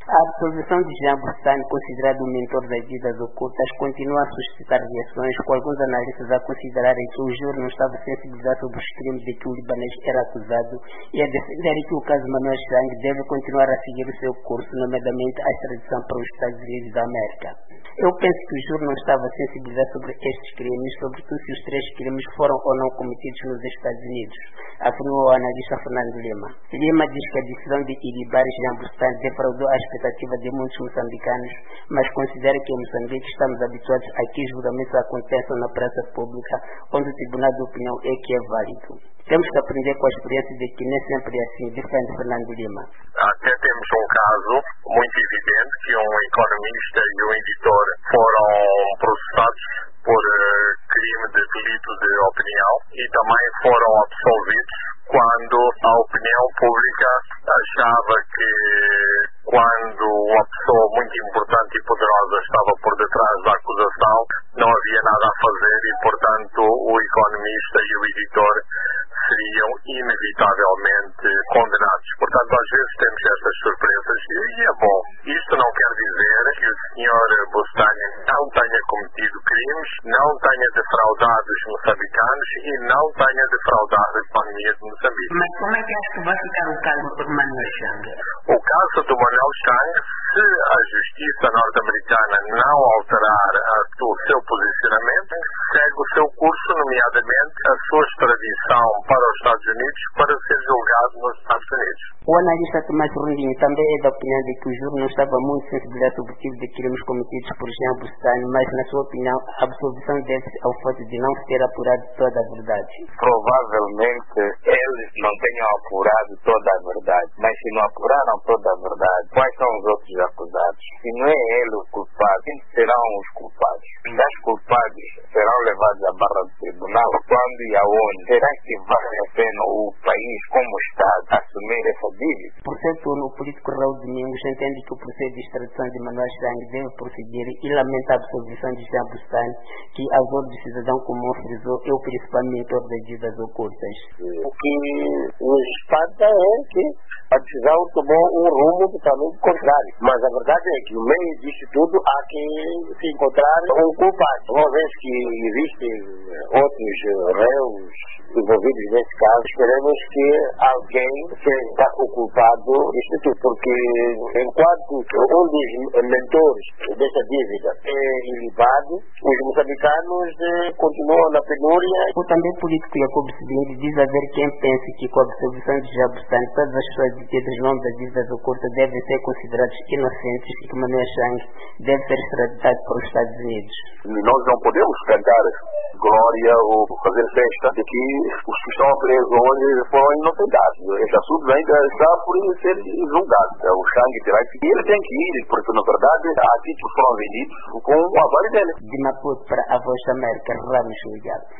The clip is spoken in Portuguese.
A absolvição de Jean Bustani, considerado o mentor das vidas ocultas, continua a suscitar reações, com alguns analistas a considerarem que o júri não estava sensibilizado sobre os crimes de que o libanês era acusado e a defenderem que o caso Manuel Chang deve continuar a seguir o seu curso, nomeadamente a extradição para os Estados Unidos da América. Eu penso que o júri não estava sensibilizado sobre estes crimes, sobretudo se os 3 crimes foram ou não cometidos nos Estados Unidos, afirmou o analista Fernando Lima. Lima diz que a decisão de ilibar Jean Bustani defraudou a expectativa de muitos moçambicanos, mas considera que em Moçambique estamos habituados a que os julgamentos aconteçam na praça pública, onde o tribunal de opinião é que é válido. Temos que aprender com a experiência de que nem sempre é assim, defende Fernando Lima. Até temos um caso muito evidente que um economista e um editor foram processados por crime de delito de opinião e também foram absolvidos quando a opinião pública achava que quando uma pessoa muito importante e poderosa estava por detrás da acusação, não havia nada a fazer e, portanto, o economista e o editor seriam inevitavelmente condenados. Portanto, às vezes temos estas surpresas e é bom. Isto não quer dizer que o Sr. Bustani não tenha cometido crimes, não tenha defraudado os moçambicanos e não tenha defraudado a economia de Moçambique. Mas como é que acha que vai ficar o caso do Manuel Chang? O caso do Manuel Chang, se a justiça norte-americana não alterar o seu posicionamento, segue o seu curso, nomeadamente a sua extradição para os Estados Unidos para ser julgado nos Estados Unidos. O analista Tomás Rondinho também é da opinião de que o júri não estava muito sensibilizado sobre o tipo de crimes cometidos por Jean Bustani, mas, na sua opinião, a absolvição deve-se ao fato de não ter apurado toda a verdade. Provavelmente eles não tenham apurado toda a verdade, mas se não apuraram toda a verdade, quais são os outros acusados? Se não é ele o culpado, quem serão os culpados? Os culpados serão levados à barra do tribunal. Quando e aonde? Será que vale a pena o país, como Estado, assumir essa dívida? Por seu turno, o político Raul Domingos entende que o processo de extradição de Manuel Chang deve prosseguir e lamenta a absolvição de Jean Bustani, que, ao ver do cidadão comum, frisou, é o principal mentor das vidas ocultas. O que nos espanta é que a decisão tomou um rumo totalmente contrário. Mas a verdade é que no meio disso tudo há que se encontrar um culpado. Uma vez que existem outros réus envolvidos nesse caso, esperemos que alguém seja o culpado disso tudo. Porque enquanto um dos mentores dessa dívida é ilibado, os moçambicanos continuam na penúria. O também político Jacob Sebinho diz haver quem pense que com a absolvição de Jean Bustani, todas as pessoas detidas no nome das dívidas ocultas devem ser considerados inocentes e que Manuel Chang deve ser extraditado para os Estados Unidos. Nós não podemos cantar glória ou fazer festa de que os que estão presos hoje foram inocentados. Esse assunto ainda está por ser julgado. O Chang terá que ir, ele tem que ir, porque na verdade há títulos que foram vendidos com o aval dele. De Maputo para a Voz da América, Ramos Miguel.